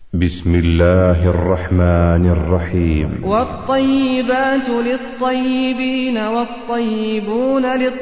بسم الله الرحمن الرحيم. والطيبات للطيبين والطيبون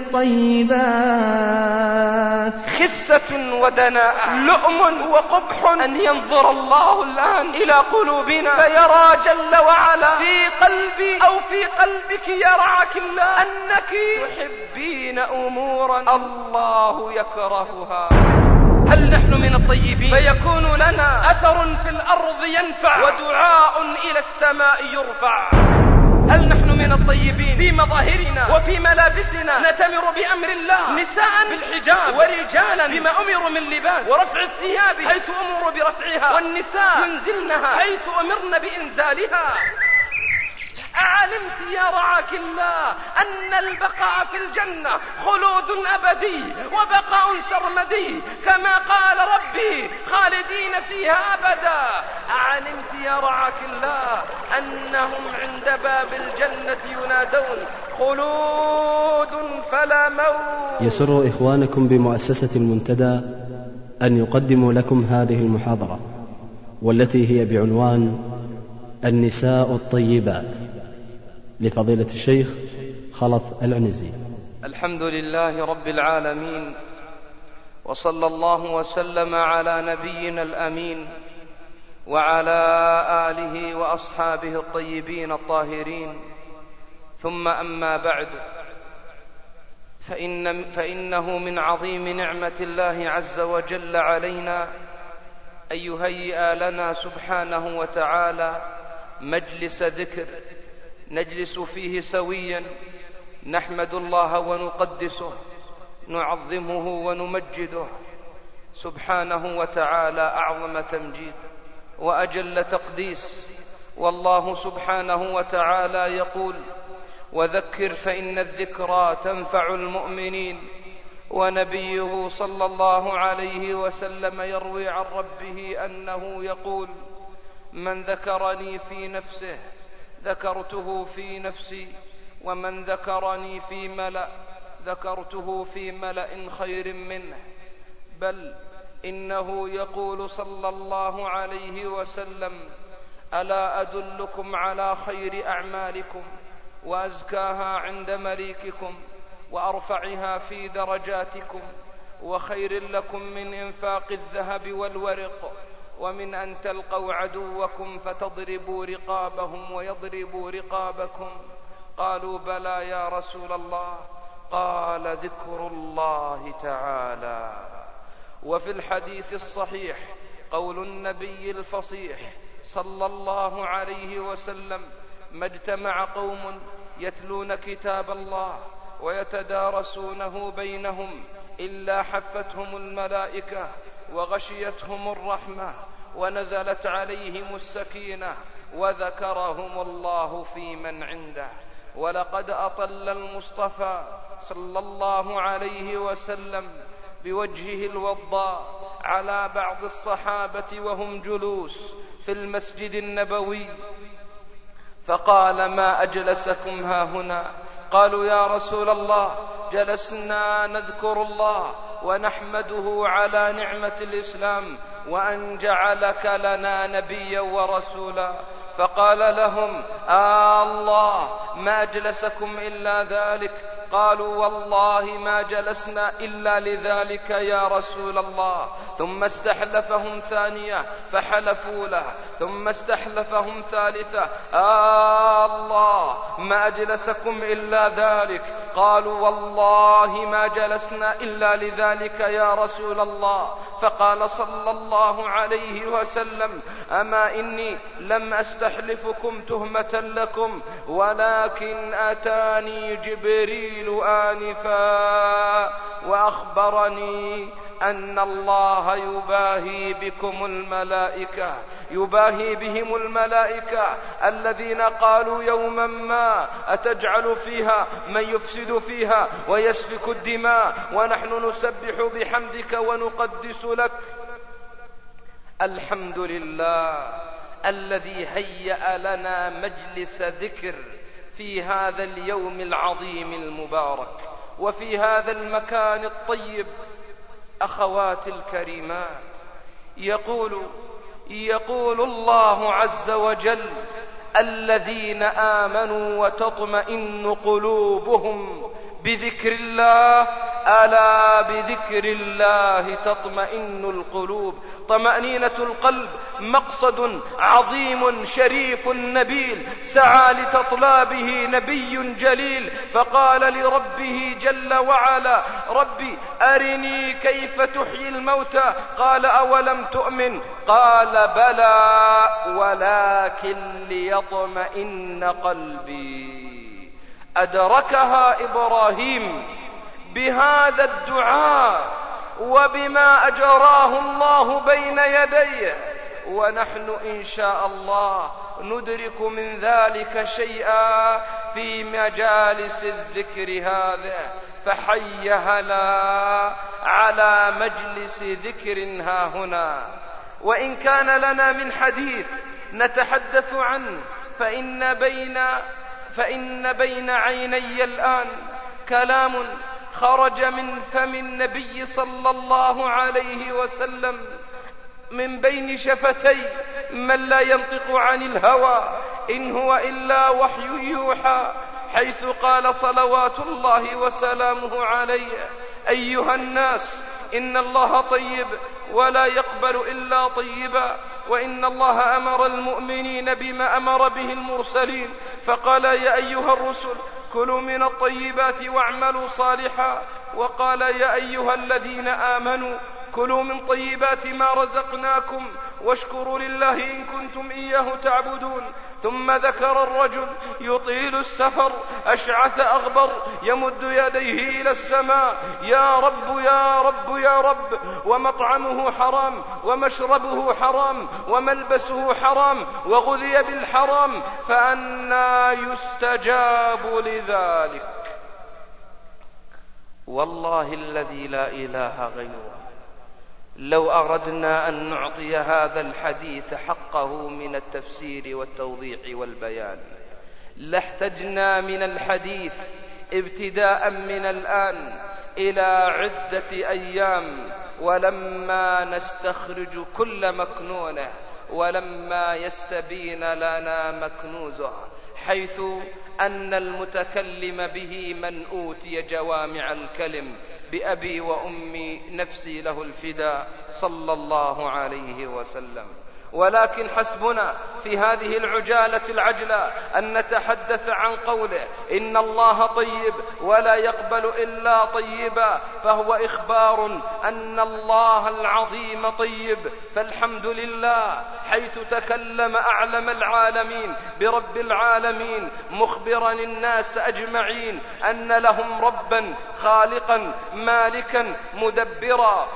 للطيبات. خسة ودناءة، لؤم وقبح أن ينظر الله الآن إلى قلوبنا فيرى جل وعلا في قلبي أو في قلبك يرعاك الله أنك تحبين أمورا الله يكرهها. هل نحن من الطيبين فيكون لنا أثر في الأرض ينفع ودعاء إلى السماء يرفع؟ هل نحن من الطيبين في مظاهرنا وفي ملابسنا نتمر بأمر الله، نساء بالحجاب ورجالا بما أمروا من لباس ورفع الثياب حيث أمروا برفعها، والنساء ينزلنها حيث أمرن بإنزالها؟ أعلمت يا رعاك الله أن البقاء في الجنة خلود أبدي وبقاء سرمدي كما قال ربي خالدين فيها أبدا؟ أعلمت يا رعاك الله أنهم عند باب الجنة ينادون خلود فلا موت؟ يسر إخوانكم بمؤسسة المنتدى أن يقدموا لكم هذه المحاضرة، والتي هي بعنوان النساء الطيبات، لفضيلة الشيخ خلف العنزي. الحمد لله رب العالمين، وصلى الله وسلم على نبينا الأمين وعلى آله وأصحابه الطيبين الطاهرين، ثم أما بعد، فإنه من عظيم نعمة الله عز وجل علينا أن يهيئ لنا سبحانه وتعالى مجلس ذكر نجلس فيه سويا نحمد الله ونقدسه، نعظمه ونمجده سبحانه وتعالى أعظم تمجيد وأجل تقديس. والله سبحانه وتعالى يقول: وذكر فإن الذكرى تنفع المؤمنين. ونبيه صلى الله عليه وسلم يروي عن ربه أنه يقول: من ذكرني في نفسه ذكرته في نفسي، ومن ذكرني في ملأ ذكرته في ملأ خير منه. بل إنه يقول صلى الله عليه وسلم: ألا أدلكم على خير أعمالكم وأزكاها عند مليككم وأرفعها في درجاتكم وخير لكم من إنفاق الذهب والورق ومن أن تلقوا عدوكم فتضربوا رقابهم ويضربوا رقابكم؟ قالوا: بلى يا رسول الله. قال: ذكر الله تعالى. وفي الحديث الصحيح قول النبي الفصيح صلى الله عليه وسلم: ما اجتمع قوم يتلون كتاب الله ويتدارسونه بينهم إلا حفتهم الملائكة وغشيتهم الرحمة ونزلت عليهم السكينة وذكرهم الله في من عنده. ولقد أطل المصطفى صلى الله عليه وسلم بوجهه الوضاء على بعض الصحابة وهم جلوس في المسجد النبوي، فقال: ما أجلسكم هاهنا؟ قالوا: يا رسول الله، جلسنا نذكر الله ونحمده على نعمة الإسلام وأن جعلك لنا نبيا ورسولا. فقال لهم: الله، ما أجلسكم إلا ذلك؟ قالوا: والله ما جلسنا إلا لذلك يا رسول الله. ثم استحلفهم ثانية فحلفوا له، ثم استحلفهم ثالثة: الله، ما أجلسكم إلا ذلك؟ قالوا: والله ما جلسنا إلا لذلك يا رسول الله. فقال صلى الله عليه وسلم: أما إني لم أستحلفكم تهمة لكم، ولكن أتاني جبريل آنفا وأخبرني أن الله يباهي بهم الملائكة الذين قالوا يوما ما: أتجعل فيها من يفسد فيها ويسفك الدماء ونحن نسبح بحمدك ونقدس لك. الحمد لله الذي هيأ لنا مجلس ذكر في هذا اليوم العظيم المبارك وفي هذا المكان الطيب. أخواتي الكريمات، يقول يقول الله عز وجل: الذين آمنوا وتطمئن قلوبهم بذكر الله، ألا بذكر الله تطمئن القلوب. طمأنينة القلب مقصد عظيم شريف نبيل سعى لتطلابه نبي جليل، فقال لربه جل وعلا: ربي أرني كيف تحيي الموتى. قال: أولم تؤمن؟ قال: بلى ولكن ليطمئن قلبي. أدركها إبراهيم بهذا الدعاء وبما أجراه الله بين يديه، ونحن إن شاء الله ندرك من ذلك شيئا في مجالس الذكر هذه، فحي هلا على مجلس ذكر ها هنا. وإن كان لنا من حديث نتحدث عنه، فإن بين عيني الآن كلام خرج من فم النبي صلى الله عليه وسلم من بين شفتي من لا ينطق عن الهوى إن هو إلا وحي يوحى، حيث قال صلوات الله وسلامه عليه: أيها الناس، إن الله طيب ولا يقبل إلا طيبا، وإن الله أمر المؤمنين بما أمر به المرسلين، فقال: يا أيها الرسل كلوا من الطيبات واعملوا صالحا، وقال: يا أيها الذين آمنوا كلوا من طيبات ما رزقناكم واشكروا لله إن كنتم إياه تعبدون. ثم ذكر الرجل يطيل السفر أشعث أغبر يمد يديه إلى السماء: يا رب يا رب يا رب، ومطعمه حرام ومشربه حرام وملبسه حرام وغذي بالحرام، فأنى يستجاب لذلك؟ والله الذي لا إله غيره، لو أردنا أن نعطي هذا الحديث حقه من التفسير والتوضيح والبيان لاحتجنا من الحديث ابتداء من الآن إلى عدة أيام، ولما نستخرج كل مكنونه ولما يستبين لنا مكنوزه، حيث أن المتكلم به من أوتي جوامع الكلم بأبي وأمي نفسي له الفداء صلى الله عليه وسلم. ولكن حسبنا في هذه العجالة العجلة أن نتحدث عن قوله: إن الله طيب ولا يقبل إلا طيبا، فهو إخبار أن الله العظيم طيب. فالحمد لله حيث تكلم أعلم العالمين برب العالمين مخبرا الناس أجمعين أن لهم ربا خالقا مالكا مدبرا،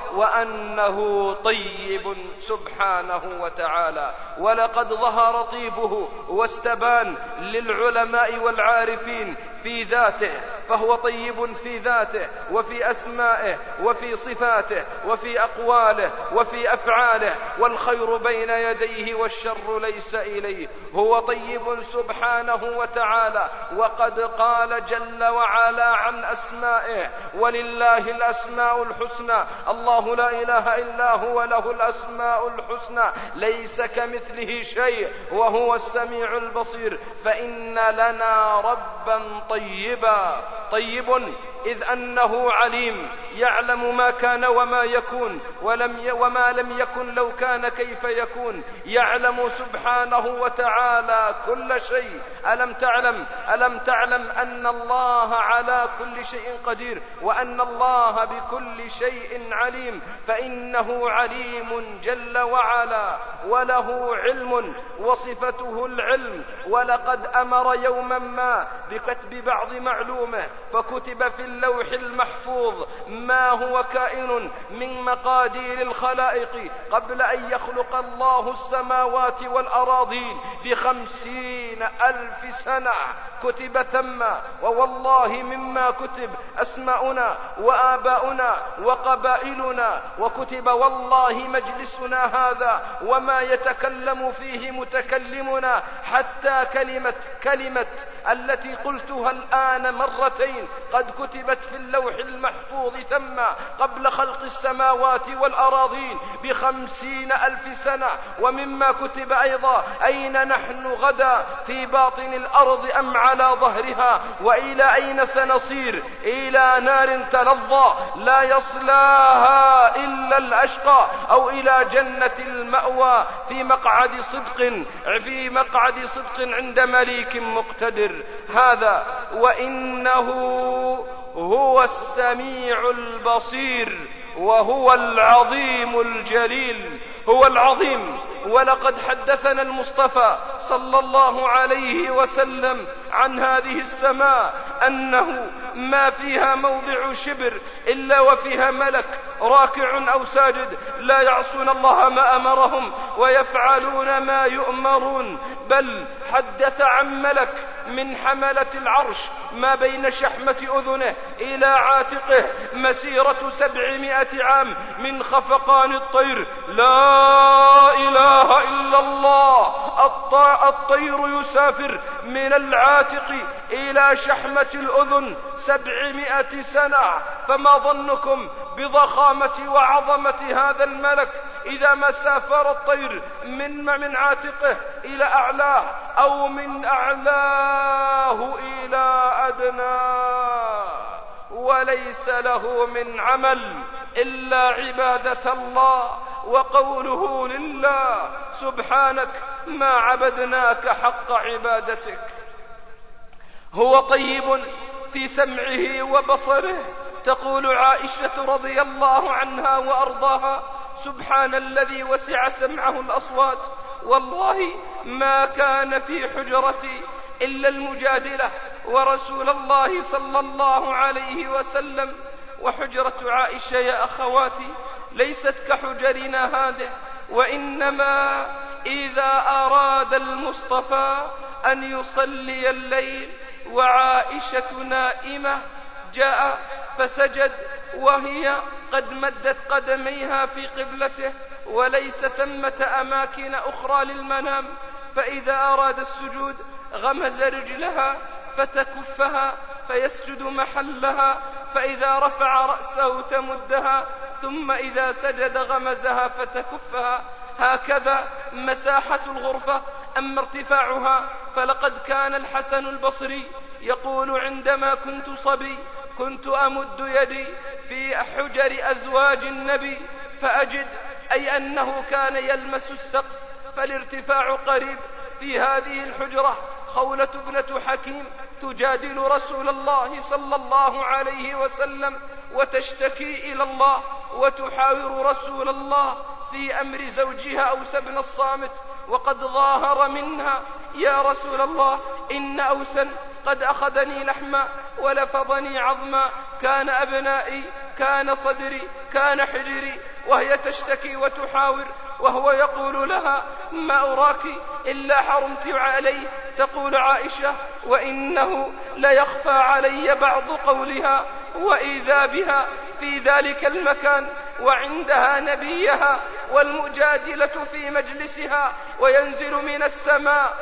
وأنه طيب سبحانه وتعالى. ولقد ظهر طيبه واستبان للعلماء والعارفين في ذاته، فهو طيب في ذاته وفي أسمائه وفي صفاته وفي أقواله وفي أفعاله، والخير بين يديه والشر ليس إليه. هو طيب سبحانه وتعالى. وقد قال جل وعلا عن أسمائه: ولله الأسماء الحسنى، الله لا إله إلا هو له الأسماء الحسنى، ليس كمثله شيء وهو السميع البصير. فإن لنا ربا طيبا، طيب إذ أنه عليم يعلم ما كان وما يكون وما لم يكن لو كان كيف يكون، يعلم سبحانه وتعالى كل شيء. ألم تعلم أن الله على كل شيء قدير وأن الله بكل شيء عليم؟ فإنه عليم جل وعلا وله علم وصفته العلم. ولقد أمر يوما ما بكتب بعض معلومه، فكتب في اللوح المحفوظ ما هو كائن من مقادير الخلائق قبل أن يخلق الله السماوات والأراضين ب50,000 سنة، كتب ثم. ووالله مما كتب أسماؤنا وآباؤنا وقبائلنا، وكتب والله مجلسنا هذا وما وما يتكلم فيه متكلمنا، حتى كلمة التي قلتها الآن مرتين قد كتبت في اللوح المحفوظ ثم قبل خلق السماوات والأراضين ب50,000 سنة. ومما كتب أيضا: أين نحن غدا، في باطن الأرض أم على ظهرها، وإلى أين سنصير، إلى نار تلظى لا يصلاها إلا الأشقى، أو إلى جنة المأوى في مقعد صدق عند مليك مقتدر. هذا وإنه هو السميع البصير، وهو العظيم الجليل. هو العظيم. ولقد حدثنا المصطفى صلى الله عليه وسلم عن هذه السماء أنه ما فيها موضع شبر إلا وفيها ملك راكع أو ساجد، لا يعصون الله ما أمرهم ويفعلون ما يؤمرون. بل حدث عن ملك من حملة العرش ما بين شحمة أذنه إلى عاتقه مسيرة 700 عام من خفقان الطير. لا إله إلا الله. الطير يسافر من العاتق إلى شحمة الأذن 700 سنة. فما ظنكم بضخامة وعظمة هذا الملك إذا ما سافر الطير من عاتقه إلى أعلاه، أو من أعلاه إلى أدناه، وليس له من عمل إلا عبادة الله وقوله لله: سبحانك ما عبدناك حق عبادتك. هو طيب في سمعه وبصره. تقول عائشة رضي الله عنها وأرضاها: سبحان الذي وسع سمعه الأصوات، والله ما كان في حجرتي إلا المجادلة ورسول الله صلى الله عليه وسلم. وحجرة عائشة يا أخواتي ليست كحجرنا هذه، وإنما إذا أراد المصطفى أن يصلي الليل وعائشة نائمة جاء فسجد وهي قد مدت قدميها في قبلته، وليس ثمة أماكن أخرى للمنام. فإذا أراد السجود غمز رجلها فتكفها فيسجد محلها، فإذا رفع رأسه تمدها، ثم إذا سجد غمزها فتكفها. هكذا مساحة الغرفة. أما ارتفاعها فلقد كان الحسن البصري يقول: عندما كنت صبي كنت أمد يدي في حجر أزواج النبي فأجد، أي أنه كان يلمس السقف، فالارتفاع قريب. في هذه الحجرة خولة ابنة حكيم تجادل رسول الله صلى الله عليه وسلم وتشتكي إلى الله وتحاور رسول الله في أمر زوجها أوس بن الصامت، وقد ظاهر منها: يا رسول الله، إن أوسا قد أخذني لحما ولفظني عظما، كان أبنائي، كان صدري، كان حجري. وهي تشتكي وتحاور، وهو يقول لها: ما أراك إلا حرمت عليه. تقول عائشة: وإنه ليخفى علي بعض قولها، وإذا بها في ذلك المكان وعندها نبيها، والمجادلة في مجلسها، وينزل من السماء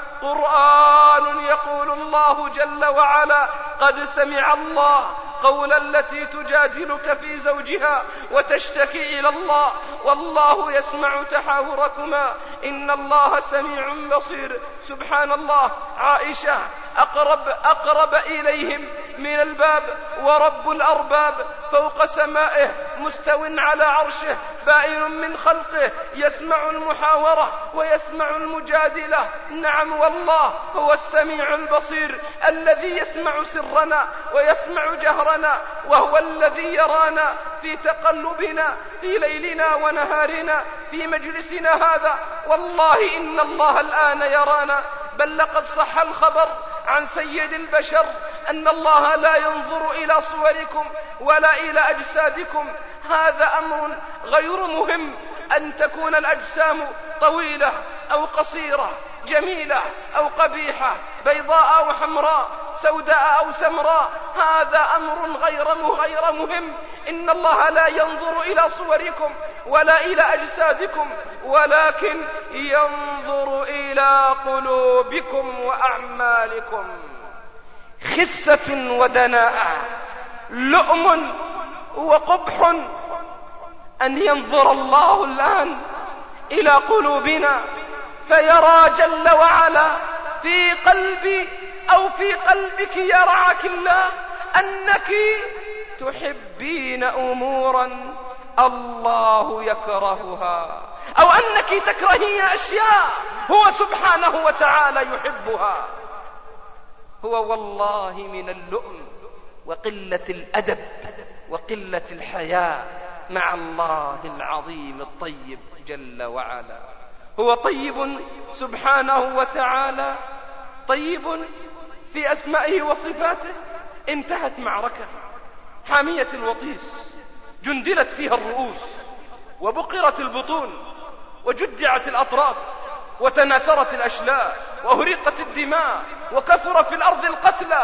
قرآن يقول الله جل وعلا: قد سمع الله قول التي تجادلك في زوجها وتشتكي إلى الله، والله يسمع تحاوركما، إن الله سميع بصير. سبحان الله. عائشة أقرب إليهم من الباب، ورب الأرباب فوق سمائه مستو على عرشه بائن من خلقه، يسمع المحاورة ويسمع المجادلة. نعم والله هو السميع البصير الذي يسمع سرنا ويسمع جهرنا، وهو الذي يرانا في تقلبنا في ليلنا ونهارنا في مجلسنا هذا. والله إن الله الآن يرانا. بل لقد صح الخبر عن سيد البشر أن الله لا ينظر إلى صوركم ولا إلى أجسادكم. هذا أمر غير مهم، أن تكون الأجسام طويلة أو قصيرة، جميلة أو قبيحة، بيضاء أو حمراء، سوداء أو سمراء، هذا أمر غير مهم. إن الله لا ينظر إلى صوركم ولا إلى أجسادكم، ولكن ينظر إلى قلوبكم وأعمالكم. خسة ودناءة، لؤم وقبح أن ينظر الله الآن إلى قلوبنا فيرى جل وعلا في قلبي أو في قلبك يرعاك الله أنك تحبين أمورا الله يكرهها، أو أنك تكرهين أشياء هو سبحانه وتعالى يحبها. هو والله من اللؤم وقلة الأدب وقلة الحياء مع الله العظيم الطيب جل وعلا. هو طيب سبحانه وتعالى، طيب في أسمائه وصفاته. انتهت معركة حامية الوطيس، جندلت فيها الرؤوس وبقرت البطون وجدعت الأطراف وتناثرت الأشلاء وأهرقت الدماء وكثر في الأرض القتلى،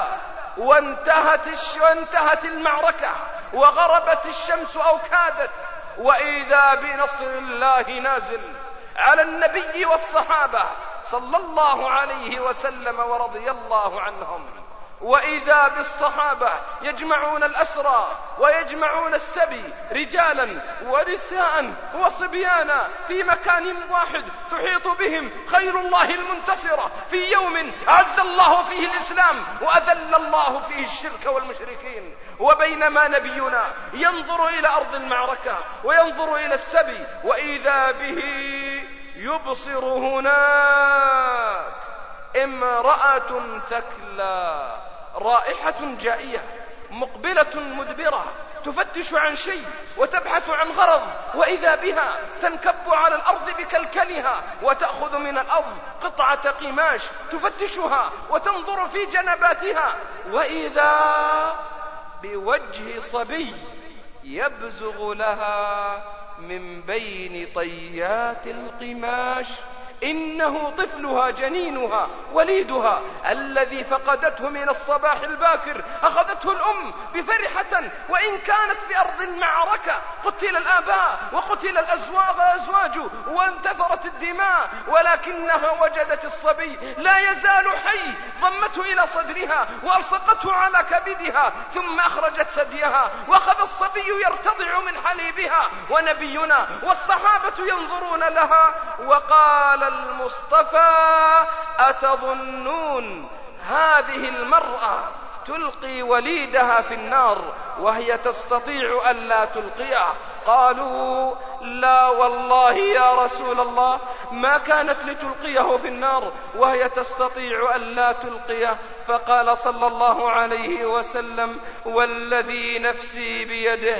وانتهت المعركة وغربت الشمس أو كادت، وإذا بنصر الله نازل على النبي والصحابة صلى الله عليه وسلم ورضي الله عنهم. وإذا بالصحابة يجمعون الأسرى ويجمعون السبي رجالا ونساء وصبيانا في مكان واحد، تحيط بهم خير الله المنتصرة في يوم أعز الله فيه الإسلام وأذل الله فيه الشرك والمشركين. وبينما نبينا ينظر إلى أرض المعركة وينظر إلى السبي، وإذا به يبصر هناك امرأة ثكلى رائحة جائية مقبلة مدبرة تفتش عن شيء وتبحث عن غرض، وإذا بها تنكب على الأرض بكلكلها وتأخذ من الأرض قطعة قماش تفتشها وتنظر في جنباتها، وإذا بوجه صبي يبزغ لها من بين طيات القماش إنه طفلها جنينها وليدها الذي فقدته من الصباح الباكر. أخذته الأم بفرحة، وإن كانت في أرض المعركة قتل الآباء وقتل الأزواج وانتثرت الدماء، ولكنها وجدت الصبي لا يزال حي، ضمته إلى صدرها وألصقته على كبدها، ثم أخرجت ثديها وأخذ الصبي يرتضع من حليبها، ونبينا والصحابة ينظرون لها. وقال المصطفى: أتظنون هذه المرأة تلقي وليدها في النار وهي تستطيع ألا تلقيه؟ قالوا: لا والله يا رسول الله، ما كانت لتلقيه في النار وهي تستطيع ألا تلقيه. فقال صلى الله عليه وسلم: والذي نفسي بيده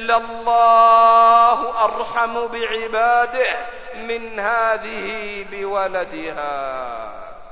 لله أرحم بعباده من هذه بولدها.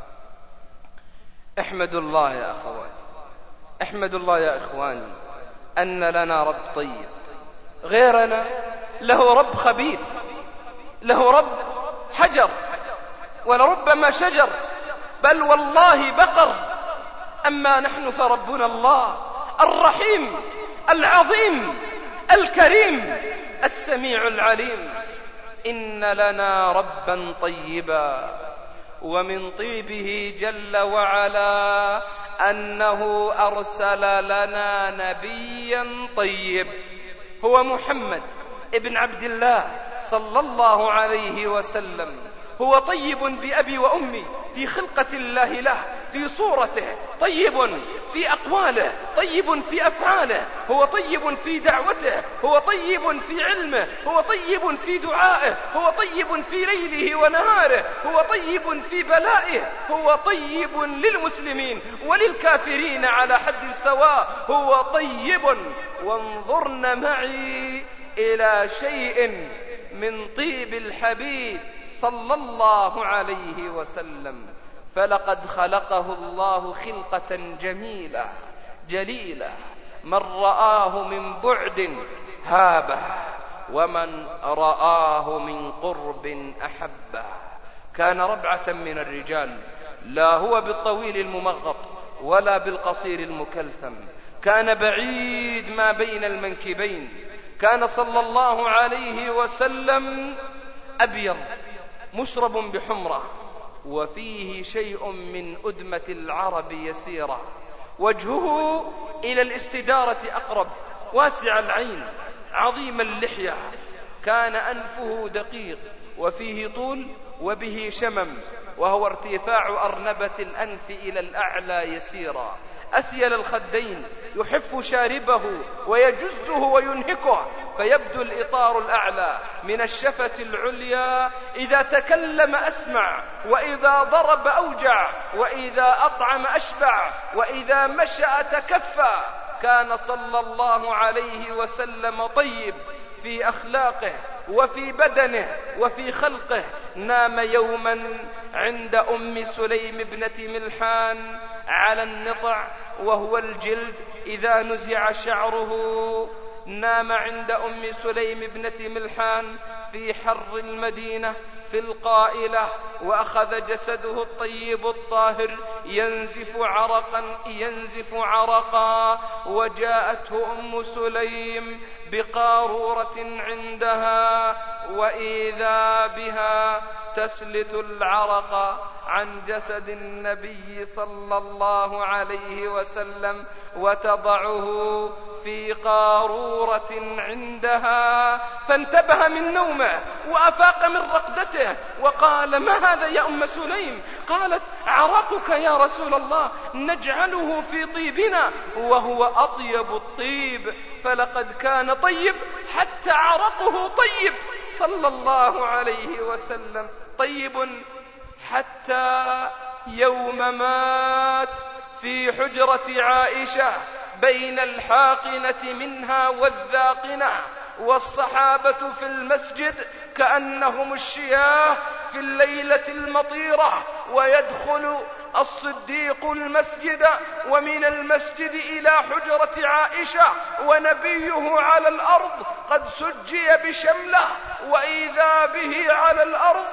احمد الله يا أخواتي، احمد الله يا إخواني أن لنا رب طيب. غيرنا له رب خبيث، له رب حجر ولربما شجر، بل والله بقر. أما نحن فربنا الله الرحيم العظيم الكريم السميع العليم. إن لنا ربا طيبا، ومن طيبه جل وعلا أنه أرسل لنا نبيا طيب، هو محمد ابن عبد الله صلى الله عليه وسلم. هو طيب بأبي وأمي في خلقة الله له، في صورته، طيب في أقواله، طيب في أفعاله، هو طيب في دعوته، هو طيب في علمه، هو طيب في دعائه، هو طيب في ليله ونهاره، هو طيب في بلائه، هو طيب للمسلمين وللكافرين على حد سواء، هو طيب. وانظرن معي إلى شيء من طيب الحبيب صلى الله عليه وسلم. فلقد خلقه الله خلقة جميلة جليلة، من رآه من بعد هابه، ومن رآه من قرب أحبه. كان ربعة من الرجال، لا هو بالطويل الممغط ولا بالقصير المكلثم، كان بعيد ما بين المنكبين. كان صلى الله عليه وسلم أبيض مشرب بحمرة، وفيه شيء من أدمة العرب يسيرة، وجهه إلى الاستدارة أقرب، واسع العين، عظيم اللحية، كان أنفه دقيق وفيه طول وبه شمم، وهو ارتفاع أرنبة الأنف إلى الأعلى يسيرا، أسيل الخدين، يحف شاربه ويجزه وينهكه، فيبدو الإطار الأعلى من الشفة العليا، إذا تكلم أسمع، وإذا ضرب أوجع، وإذا أطعم أشبع، وإذا مشى تكفى. كان صلى الله عليه وسلم طيب في أخلاقه وفي بدنه وفي خلقه. نام يوما عند أم سليم ابنة ملحان على النطع، وهو الجلد إذا نزع شعره. نام عند أم سليم ابنة ملحان في حر المدينة في القائلة، وأخذ جسده الطيب الطاهر ينزف عرقا، وجاءته أم سليم بقارورة عندها، وإذا بها تسلت العرق عن جسد النبي صلى الله عليه وسلم، وتضعه في قارورة عندها. فانتبه من نومه وأفاق من رقدته وقال: ما هذا يا أم سليم؟ قالت: عرقك يا رسول الله، نجعله في طيبنا وهو أطيب الطيب، فلقد كان طيب حتى عرقه طيب صلى الله عليه وسلم، طيب حتى يوم مات في حجرة عائشة بين الحاقنة منها والذاقنة، والصحابة في المسجد كأنهم الشياه في الليلة المطيرة، ويدخل الصديق المسجد، ومن المسجد إلى حجرة عائشة ونبيه على الأرض قد سجي بشمله، وإذا به على الأرض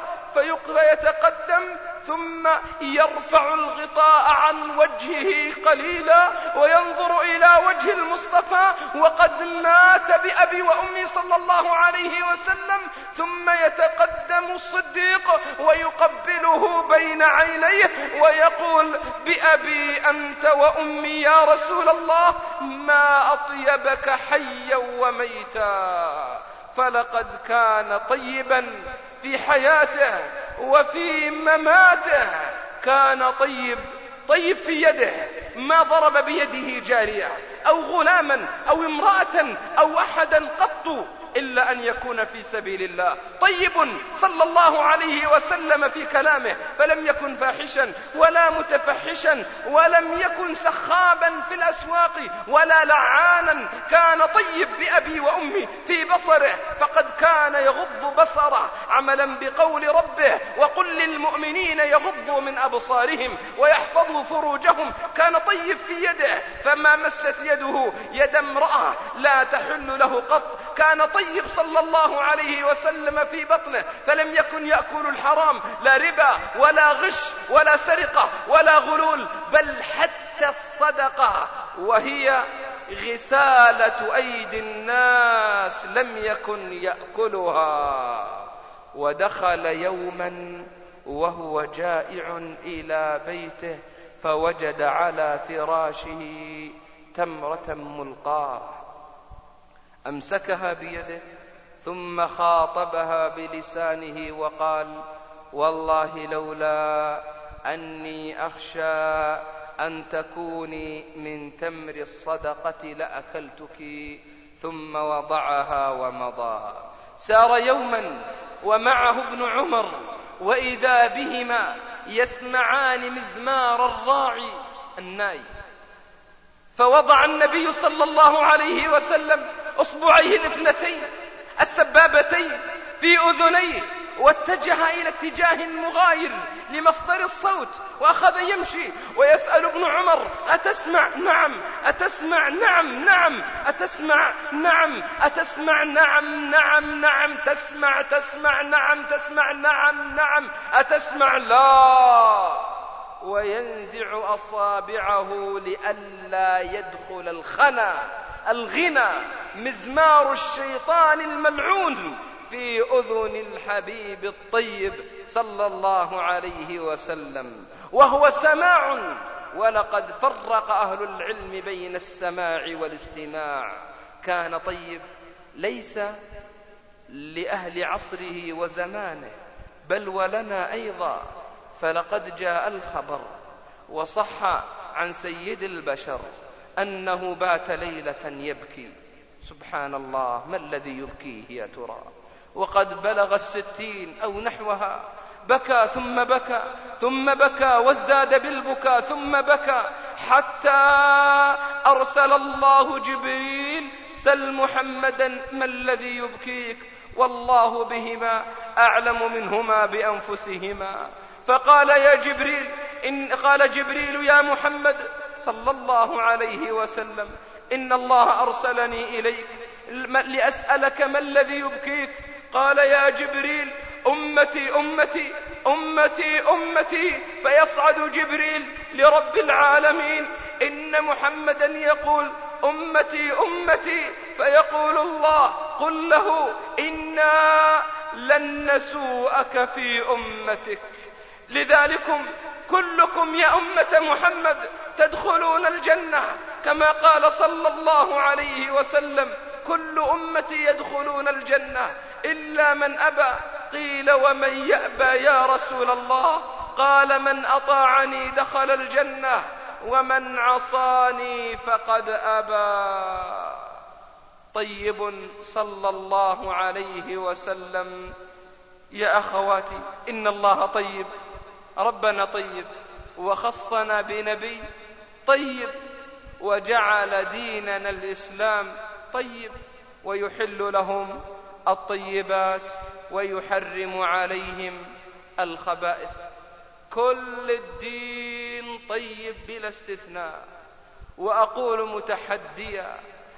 فيتقدم ثم يرفع الغطاء عن وجهه قليلا وينظر إلى وجه المصطفى وقد مات بأبي وأمي صلى الله عليه وسلم، ثم يتقدم الصديق ويقبله بين عينيه ويقول: بأبي أنت وأمي يا رسول الله، ما أطيبك حيا وميتا. فلقد كان طيبا في حياته وفي مماته، كان طيب في يده، ما ضرب بيده جارية أو غلاما أو امرأة أو أحدا قط إلا أن يكون في سبيل الله. طيب صلى الله عليه وسلم في كلامه، فلم يكن فاحشا ولا متفحشا، ولم يكن سخابا في الأسواق ولا لعانا. كان طيب بأبي وأمي في بصره، فقد كان يغض بصره عملا بقول ربه: وقل للمؤمنين يغضوا من أبصارهم ويحفظوا فروجهم. كان طيب في يده، فما مست يده يد امرأة لا تحل له قط. كان طيب صلى الله عليه وسلم في بطنه، فلم يكن يأكل الحرام، لا ربا ولا غش ولا سرقة ولا غلول، بل حتى الصدقة وهي غسالة أيدي الناس لم يكن يأكلها. ودخل يوما وهو جائع إلى بيته، فوجد على فراشه تمرة ملقاة، أمسكها بيده ثم خاطبها بلسانه وقال: والله لولا أني أخشى أن تكوني من تمر الصدقة لأكلتك. ثم وضعها ومضى. سار يوما ومعه ابن عمر، وإذا بهما يسمعان مزمار الراعي الناي، فوضع النبي صلى الله عليه وسلم أصبعيه الاثنتين السبابتين في أذنيه، واتجه إلى اتجاه مغاير لمصدر الصوت، وأخذ يمشي ويسأل ابن عمر: أتسمع؟ نعم. أتسمع؟ نعم. نعم. أتسمع؟ نعم. أتسمع؟ نعم. نعم. نعم. تسمع؟ تسمع؟ نعم. تسمع؟ نعم. نعم. أتسمع؟ لا. وينزع أصابعه لئلا يدخل الغنى مزمار الشيطان الملعون في أذن الحبيب الطيب صلى الله عليه وسلم، وهو سماع. ولقد فرق أهل العلم بين السماع والاستماع. كان طيب ليس لأهل عصره وزمانه بل ولنا أيضا، فلقد جاء الخبر وصح عن سيد البشر أنه بات ليلة يبكي. سبحان الله، ما الذي يبكيه يا ترى؟ وقد بلغ 60 أو نحوها. بكى ثم بكى ثم بكى وازداد بالبكاء ثم بكى، حتى أرسل الله جبريل: سل محمدا ما الذي يبكيك، والله بهما أعلم منهما بأنفسهما. فقال يا جبريل قال جبريل: يا محمد صلى الله عليه وسلم، إن الله أرسلني إليك لأسألك ما الذي يبكيك. قال يا جبريل: أمتي أمتي أمتي أمتي. فيصعد جبريل لرب العالمين: إن محمدا يقول أمتي أمتي. فيقول الله: قل له إنا لن نسوءك في أمتك، لذلكم كلكم يا أمة محمد تدخلون الجنة، كما قال صلى الله عليه وسلم: كل أمتي يدخلون الجنة إلا من أبى. قيل: ومن يأبى يا رسول الله؟ قال: من أطاعني دخل الجنة ومن عصاني فقد أبى. طيب صلى الله عليه وسلم. يا أخواتي، إن الله طيب، ربنا طيب، وخصنا بنبي طيب، وجعل ديننا الإسلام طيب، ويحل لهم الطيبات ويحرم عليهم الخبائث. كل الدين طيب بلا استثناء. وأقول متحديا،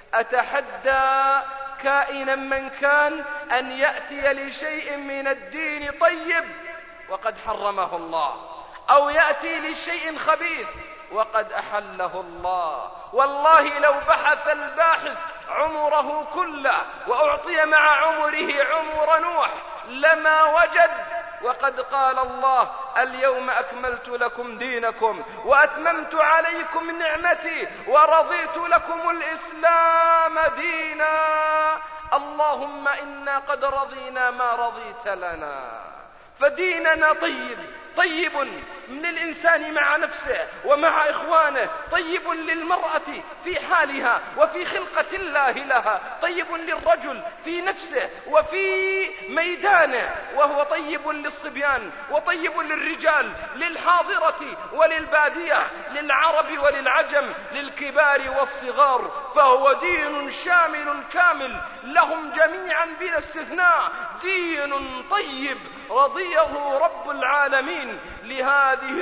أتحدى كائنا من كان أن يأتي لشيء من الدين طيب وقد حرمه الله، أو يأتي لشيء خبيث وقد أحله الله. والله لو بحث الباحث عمره كله وأعطي مع عمره عمر نوح لما وجد. وقد قال الله: اليوم أكملت لكم دينكم وأتممت عليكم نعمتي ورضيت لكم الإسلام دينا. اللهم إنا قد رضينا ما رضيت لنا. فديننا طيب، طيب للإنسان مع نفسه ومع إخوانه، طيب للمرأة في حالها وفي خلقة الله لها، طيب للرجل في نفسه وفي ميدانه، وهو طيب للصبيان وطيب للرجال، للحاضرة وللبادية، للعرب وللعجم، للكبار والصغار. فهو دين شامل كامل لهم جميعا بلا استثناء، دين طيب رضيه رب العالمين لهذه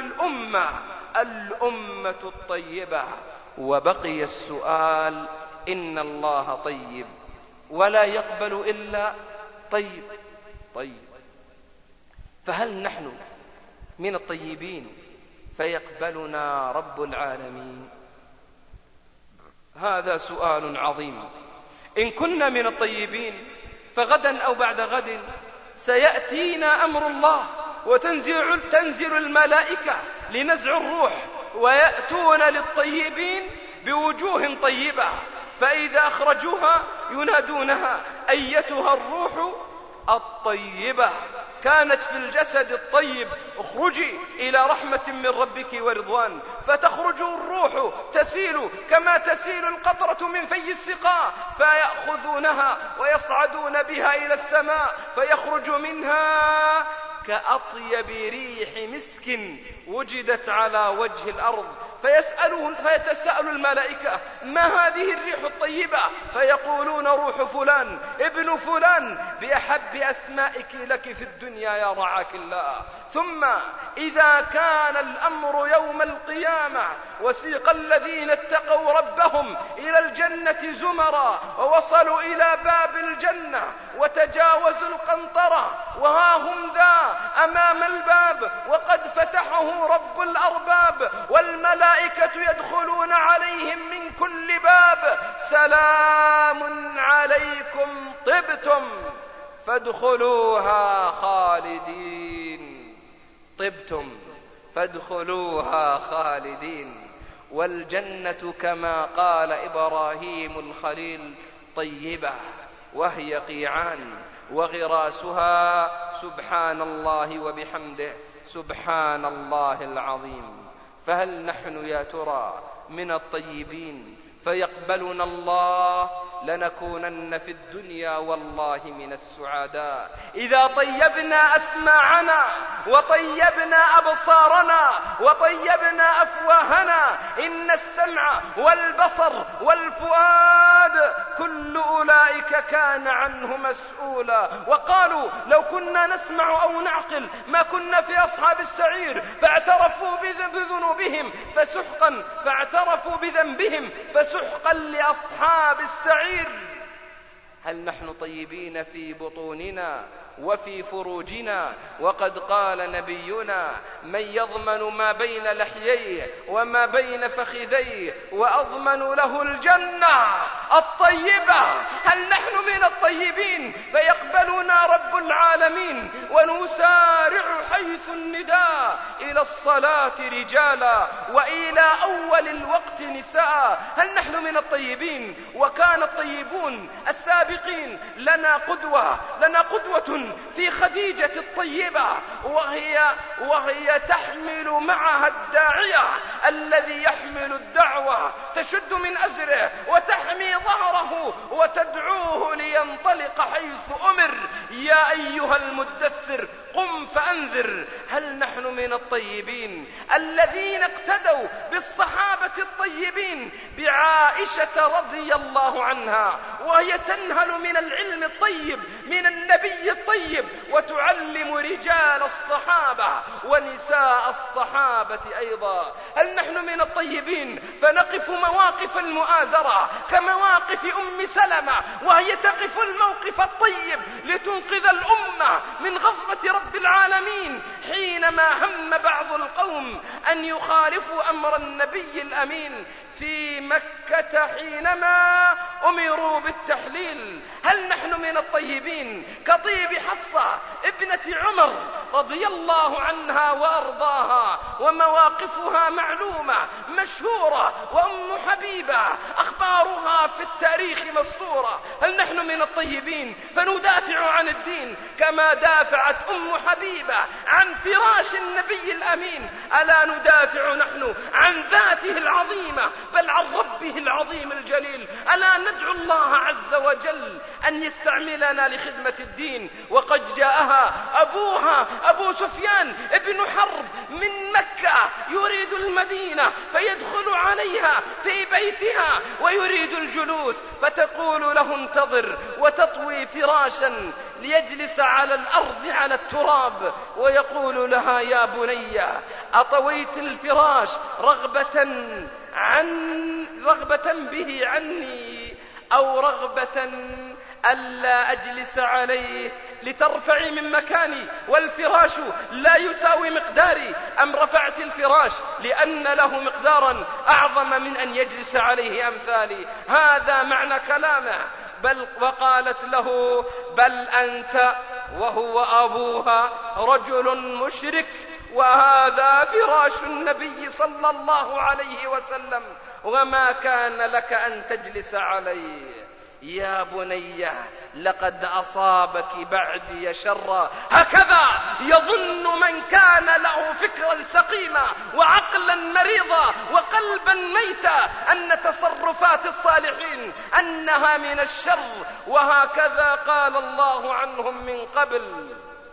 الأمة الطيبة. وبقي السؤال: إن الله طيب ولا يقبل إلا طيب. فهل نحن من الطيبين فيقبلنا رب العالمين؟ هذا سؤال عظيم. إن كنا من الطيبين فغدا أو بعد غد سيأتينا أمر الله، وتنزل الملائكة لنزع الروح، ويأتون للطيبين بوجوه طيبة، فإذا أخرجوها ينادونها: أيتها الروح الطيبة كانت في الجسد الطيب، اخرجي إلى رحمة من ربك ورضوان. فتخرج الروح تسيل كما تسيل القطرة من في السقاء، فيأخذونها ويصعدون بها إلى السماء، فيخرج منها كأطيب ريح مسك وجدت على وجه الأرض. فيتساءل الملائكة: ما هذه الريح الطيبة؟ فيقولون: روح فلان ابن فلان بأحب أسمائك لك في الدنيا يا رعاك الله. ثم إذا كان الأمر يوم القيامة وسيق الذين اتقوا ربهم إلى الجنة زمرا، ووصلوا إلى باب الجنة وتجاوزوا القنطرة، وها هم ذا أمام الباب وقد فتحه رب الأرباب، والملائكة يدخلون عليهم من كل باب: سلام عليكم طبتم فادخلوها خالدين. طبتم فادخلوها خالدين. والجنة كما قال إبراهيم الخليل طيبة وهي قيعان وغراسها سبحان الله وبحمده سبحان الله العظيم. فهل نحن يا ترى من الطيبين فيقبلنا الله؟ لنكونن في الدنيا والله من السعداء إذا طيبنا أسماعنا وطيبنا أبصارنا وطيبنا أفواهنا. إن السمع والبصر والفؤاد كل أولئك كان عنه مسؤولا. وقالوا لو كنا نسمع أو نعقل ما كنا في أصحاب السعير. فاعترفوا بذنوبهم فسحقا فاعترفوا بذنبهم فسحقا لأصحاب السعير. هل نحن طيبين في بطوننا وفي فروجنا؟ وقد قال نبينا من يضمن ما بين لحييه وما بين فخذيه وأضمن له الجنة الطيبة. هل نحن من الطيبين فيقبلنا رب العالمين ونسارع حيث النداء إلى الصلاة رجالا وإلى أول الوقت نساء؟ هل نحن من الطيبين؟ وكان الطيبون السابقين لنا قدوة في خديجة الطيبة وهي تحمل معها الداعية الذي يحمل الدعوة، تشد من أزره وتحمي ظهره وتدعوه لينطلق حيث أمر. يا أيها المدثر قم فأنذر. هل نحن من الطيبين الذين اقتدوا بالصحابة الطيبين بعائشة رضي الله عنها وهي تنهل من العلم الطيب من النبي الطيب وتعلم رجال الصحابة ونساء الصحابة أيضا؟ هل نحن من الطيبين فنقف مواقف المؤازرة كمواقف أم سلمة وهي تقف الموقف الطيب لتنقذ الأمة من غضبة رب العالمين حينما هم بعض القوم أن يخالفوا أمر النبي الأمين في مكة حينما أمروا بالتحليل؟ هل نحن من الطيبين كطيب حفصة ابنة عمر رضي الله عنها وأرضاها ومواقفها معلومة مشهورة، وأم حبيبة أخبارها في التاريخ مسطورة؟ هل نحن من الطيبين فندافع عن الدين كما دافعت أم حبيبة عن فراش النبي الأمين؟ ألا ندافع نحن عن ذاته العظيمة بل عن ربه العظيم الجليل؟ ألا ندعو الله عز وجل أن يستعملنا لخدمة الدين؟ وقد جاءها أبوها أبو سفيان ابن حرب من مكة يريد المدينة فيدخل عليها في بيتها ويريد الجلوس فتقول له انتظر وتطوي فراشا ليجلس على الأرض على التراب ويقول لها يا بني أطويت الفراش رغبة به عني أو رغبة ألا أجلس عليه لترفعي من مكاني والفراش لا يساوي مقداري، أم رفعت الفراش لأن له مقدارا أعظم من أن يجلس عليه أمثالي؟ هذا معنى كلامه. وقالت له بل أنت وهو أبوها رجل مشرك وهذا فراش النبي صلى الله عليه وسلم وما كان لك أن تجلس عليه. يا بني لقد أصابك بعدي شرا. هكذا يظن من كان له فكرا سقيما وعقلا مريضا وقلبا ميتا أن تصرفات الصالحين أنها من الشر، وهكذا قال الله عنهم من قبل.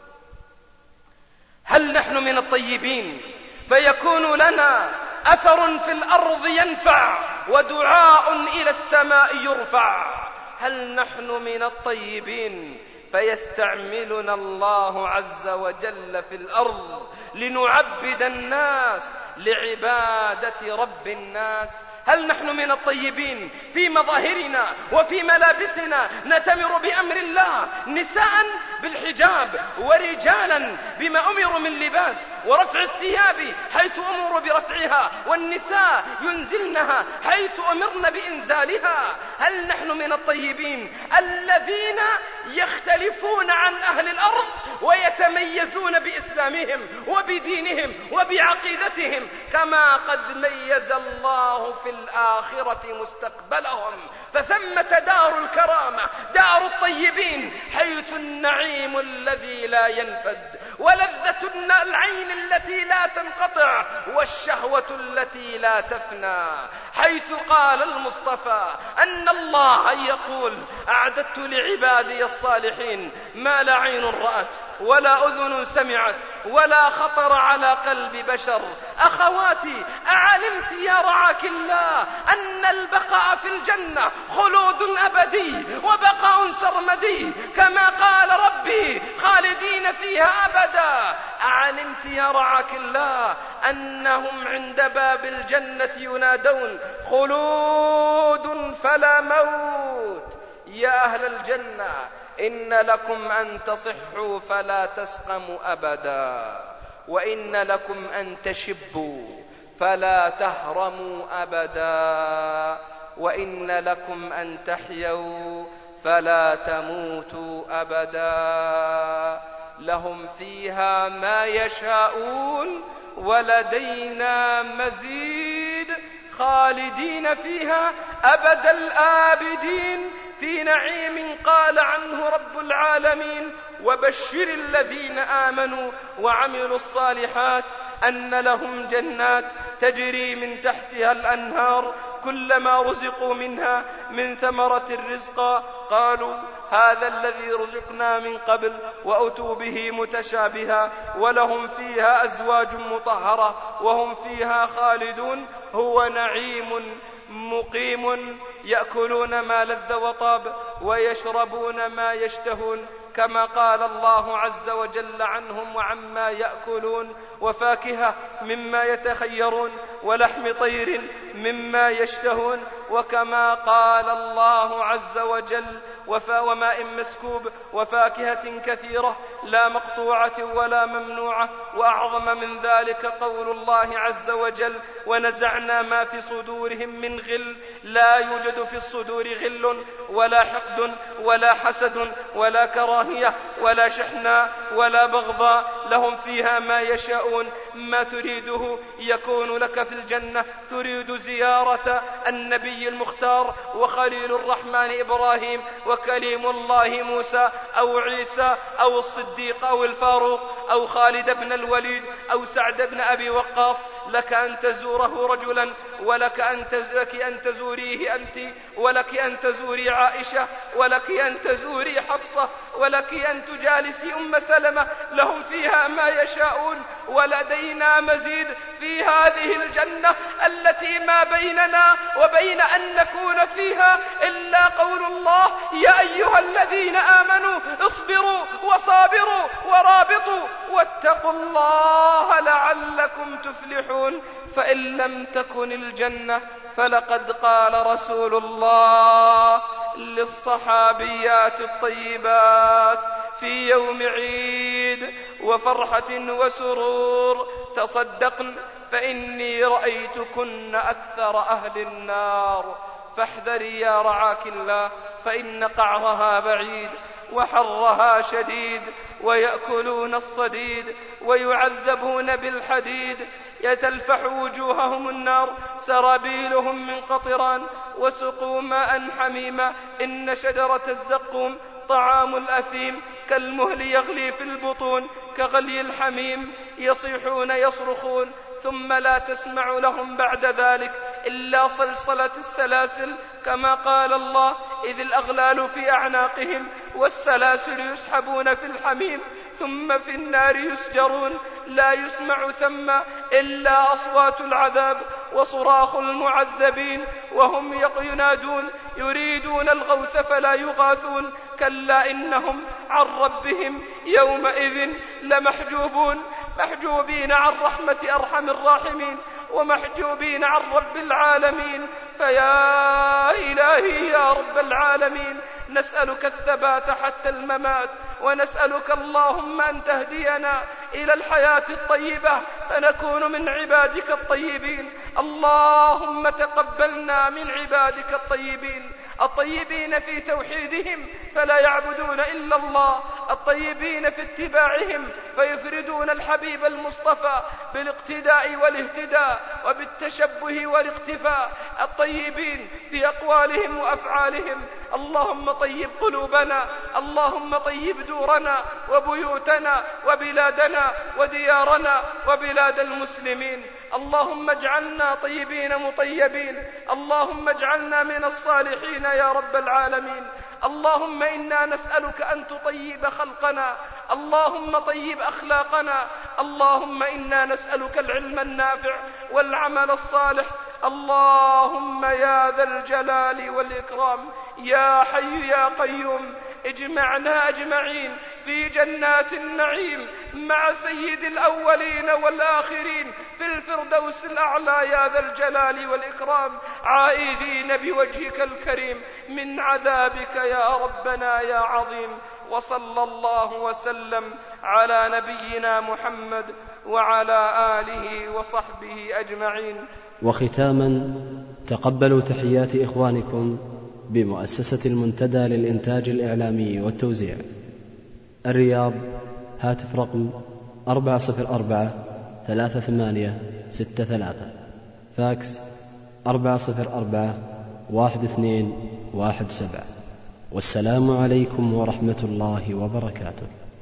هل نحن من الطيبين فيكون لنا أثر في الأرض ينفع ودعاء إلى السماء يرفع؟ هل نحن من الطيبين فيستعملنا الله عز وجل في الأرض لنعبد الناس لعبادة رب الناس؟ هل نحن من الطيبين في مظاهرنا وفي ملابسنا نتمر بأمر الله، نساء بالحجاب ورجالا بما أمروا من لباس ورفع الثياب حيث أمروا برفعها والنساء ينزلنها حيث أمرن بإنزالها؟ هل نحن من الطيبين الذين يختلفون عن أهل الأرض ويتميزون بإسلامهم وبدينهم وبعقيدتهم، كما قد ميز الله في الآخرة مستقبلهم. فثمة دار الكرامة، دار الطيبين، حيث النعيم الذي لا ينفد، ولذة العين التي لا تنقطع، والشهوة التي لا تفنى، حيث قال المصطفى أن الله يقول: أعددت لعبادي الصالحين ما لا عين رأت ولا أذن سمعت ولا خطر على قلب بشر. أخواتي، أعلمت يا رعاك الله أن البقاء في الجنة خلود أبدي وبقاء سرمدي، كما قال ربي: خالدين فيها أبدا. أعلمت يا رعاك الله أنهم عند باب الجنة ينادون: خلود فلا موت. يا أهل الجنة، إن لكم أن تصحوا فلا تسقموا أبدا، وإن لكم أن تشبوا فلا تهرموا أبدا، وإن لكم أن تحيوا فلا تموتوا أبدا. لهم فيها ما يشاءون ولدينا مزيد، خالدين فيها أبد الآبدين في نعيم قال عنه رب العالمين: وبشر الذين آمنوا وعملوا الصالحات أن لهم جنات تجري من تحتها الأنهار كلما رزقوا منها من ثمرة رزقا قالوا هذا الذي رزقنا من قبل وأتوا به متشابها، ولهم فيها أزواج مطهرة وهم فيها خالدون. هو نعيم مقيم، يأكلون ما لذ وطاب ويشربون ما يشتهون، كما قال الله عز وجل عنهم وعما يأكلون: وفاكهة مما يتخيرون ولحم طير مما يشتهون، وكما قال الله عز وجل: وماء مسكوب وفاكهة كثيرة لا مقطوعة ولا ممنوعة. وأعظم من ذلك قول الله عز وجل: ونزعنا ما في صدورهم من غل. لا يوجد في الصدور غل ولا حقد ولا حسد ولا كراهية ولا شحناء ولا بغضاء، لهم فيها ما يشاءون، ما تريده يكون لك في الجنة. تريد زيارة النبي المختار وخليل الرحمن إبراهيم وكليم الله موسى أو عيسى أو الصديق أو الفاروق أو خالد بن الوليد أو سعد بن أبي وقاص، لك أن تزوره رجلا، ولك أن تزوريه أنت، ولك أن تزوري عائشة، ولك أن تزوري حفصة، ولك أن تجالسي أم سلمة. لهم فيها ما يشاءون ولدينا مزيد في هذه الجنة التي ما بيننا وبين أن نكون فيها إلا قول الله: يا أيها الذين آمنوا اصبروا وصابروا ورابطوا واتقوا الله لعلكم تفلحون. فإن لم تكن الجنة فلقد قال رسول الله للصحابيات الطيبات في يوم عيد وفرحة وسرور: تصدقن فإني رأيتكن أكثر أهل النار، فاحذري يا رعاك الله، فإن قعرها بعيد وحرها شديد، ويأكلون الصديد ويعذبون بالحديد، يتلفح وجوههم النار، سرابيلهم من قطران، وسقوا ماء حميما. إن شجرة الزقوم طعام الأثيم، كالمهل يغلي في البطون كغلي الحميم، يصيحون يصرخون ثم لا تسمع لهم بعد ذلك إلا صلصلة السلاسل، كما قال الله: إذ الأغلال في أعناقهم والسلاسل يسحبون في الحميم ثم في النار يسجرون، لا يسمع ثم إلا أصوات العذاب وصراخ المعذبين وهم ينادون يريدون الغوث فلا يغاثون، كلا إنهم عن ربهم يومئذ لمحجوبون، محجوبين عن رحمة أرحم الراحمين ومحجوبين عن رب العالمين. فيا إلهي يا رب العالمين، نسألك الثبات حتى الممات، ونسألك اللهم أن تهدينا إلى الحياة الطيبة فنكون من عبادك الطيبين. اللهم تقبلنا من عبادك الطيبين، الطيبين في توحيدهم فلا يعبدون إلا الله، الطيبين في اتباعهم فيفردون الحبيب المصطفى بالاقتداء والاهتداء وبالتشبه والاقتفاء، الطيبين في أقوالهم وأفعالهم. اللهم طيب قلوبنا، اللهم طيب دورنا وبيوتنا وبلادنا وديارنا وبلاد المسلمين. اللهم اجعلنا طيبين مطيبين، اللهم اجعلنا من الصالحين يا رب العالمين. اللهم إنا نسألك أن تطيب خلقنا، اللهم طيب أخلاقنا، اللهم إنا نسألك العلم النافع والعمل الصالح. اللهم يا ذا الجلال والإكرام يا حي يا قيوم اجمعنا أجمعين في جنات النعيم مع سيد الأولين والآخرين في الفردوس الأعلى يا ذا الجلال والإكرام، عائذين بوجهك الكريم من عذابك يا ربنا يا عظيم. وصلى الله وسلم على نبينا محمد وعلى آله وصحبه أجمعين. وختاما تقبلوا تحيات إخوانكم بمؤسسة المنتدى للإنتاج الإعلامي والتوزيع، الرياض، هاتف رقم 404-3863، فاكس 404-1217. والسلام عليكم ورحمة الله وبركاته.